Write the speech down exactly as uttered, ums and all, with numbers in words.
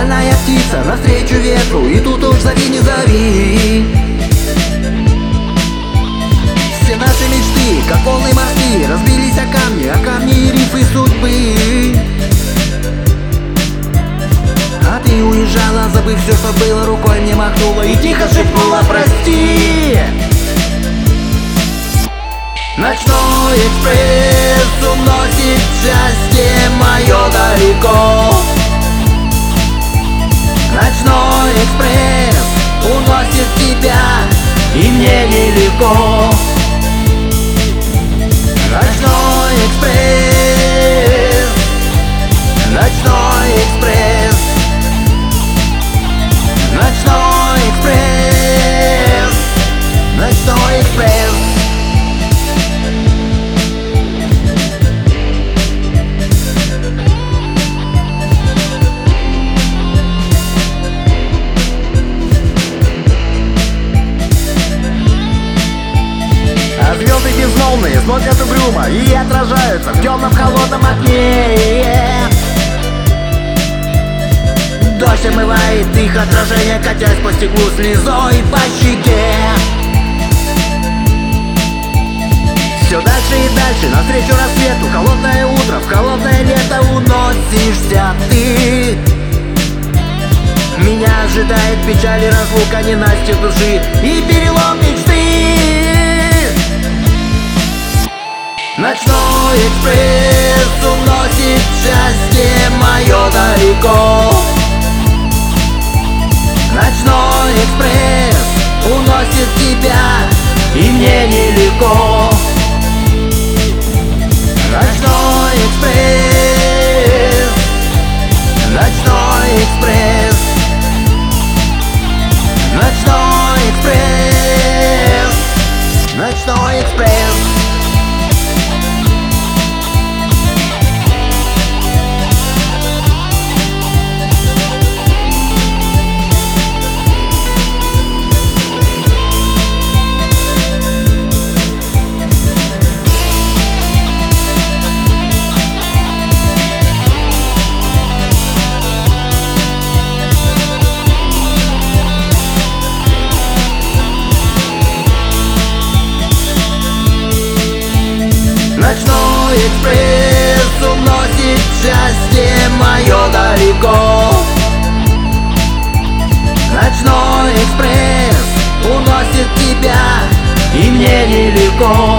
Стальная птица навстречу ветру, и тут уж зови не зови. Все наши мечты, как волны морские, разбились о камни, о камни и рифы судьбы. А ты уезжала, забыв все, что было, рукой мне махнула и тихо шепнула прости. Ночной экспресс уносит счастье мое далеко. Ночной экспресс уносит тебя, и мне нелегко. Ночной экспресс, ночной экспресс, ночной экспресс, ночной экспресс. Звезды безмолвные смотрят угрюмо и отражаются в темном холодном окне. Дождь омывает их отражение, катясь по стеклу слезой по щеке. Все дальше и дальше, навстречу рассвету. Холодное утро, в холодное лето уносишься ты. Меня ожидает печаль и разлука, ненастье души и перелом мечты. Ночной экспресс уносит счастье мое далеко. Ночной экспресс уносит тебя, и мне нелегко. Ночной экспресс, ночной экспресс, ночной экспресс, ночной экспресс. Ночной экспресс уносит счастье мое далеко. Ночной экспресс уносит тебя, и мне нелегко.